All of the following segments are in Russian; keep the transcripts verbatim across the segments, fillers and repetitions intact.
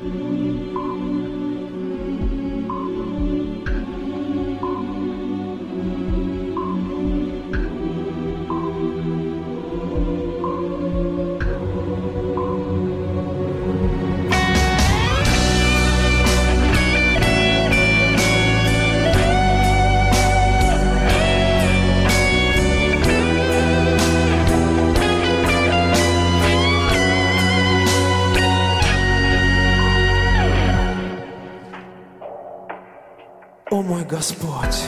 О мой Господь,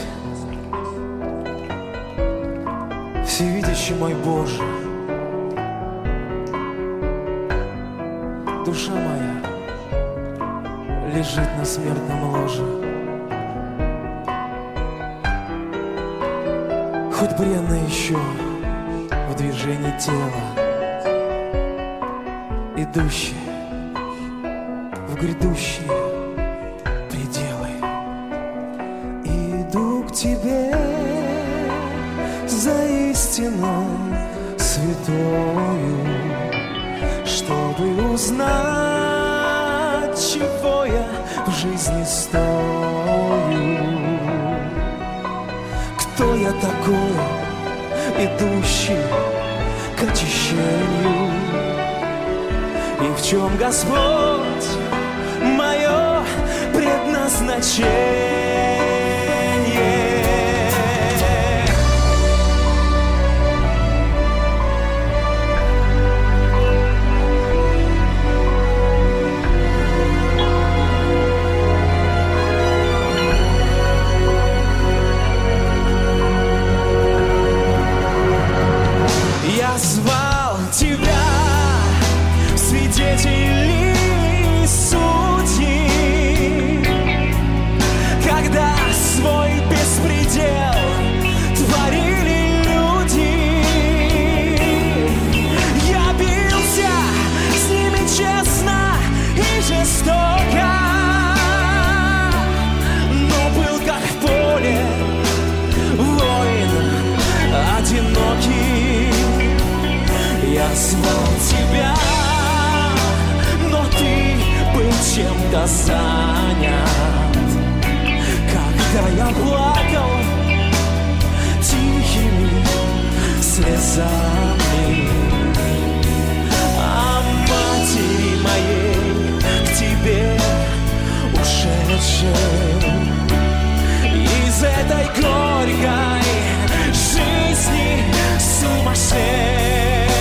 всевидящий мой Боже, душа моя лежит на смертном ложе. Хоть бренно еще в движении тела, идущие в грядущие пределы. Иду к Тебе за истину святою, чтобы узнать, чего я в жизни стою. Кто я такой, идущий к очищению? И в чем, Господь, мое предназначение? Я звал Тебя, свидетели и судьи, когда свой беспредел творили люди. Я бился с ними честно и жестоко, но был как в поле воин одинокий. Я звал Тебя, но Ты был чем-то занят. Когда я плакал тихими слезами о матери моей, к Тебе ушедшей из этой горькой жизни сумасшедшей.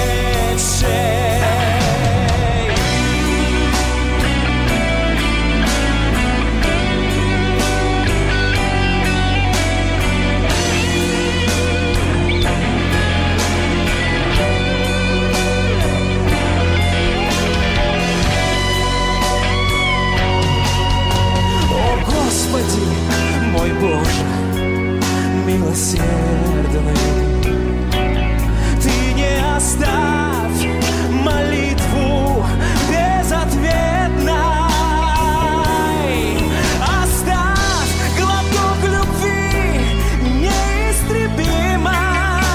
О, Господи, мой Боже, милосердный, Ты не оставь молитву безответной. Оставь глоток любви неистребимой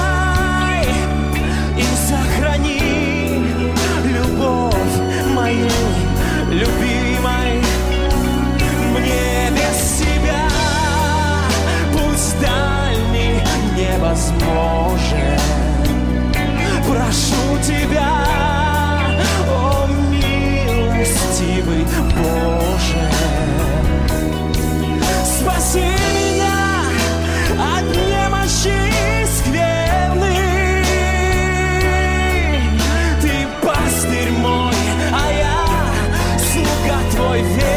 и сохрани любовь моей любимой. Мне без Тебя путь дальний невозможен. Прошу Тебя, о милостивый Боже, спаси меня от немощи скверны. Ты пастырь мой, а я слуга Твой верный.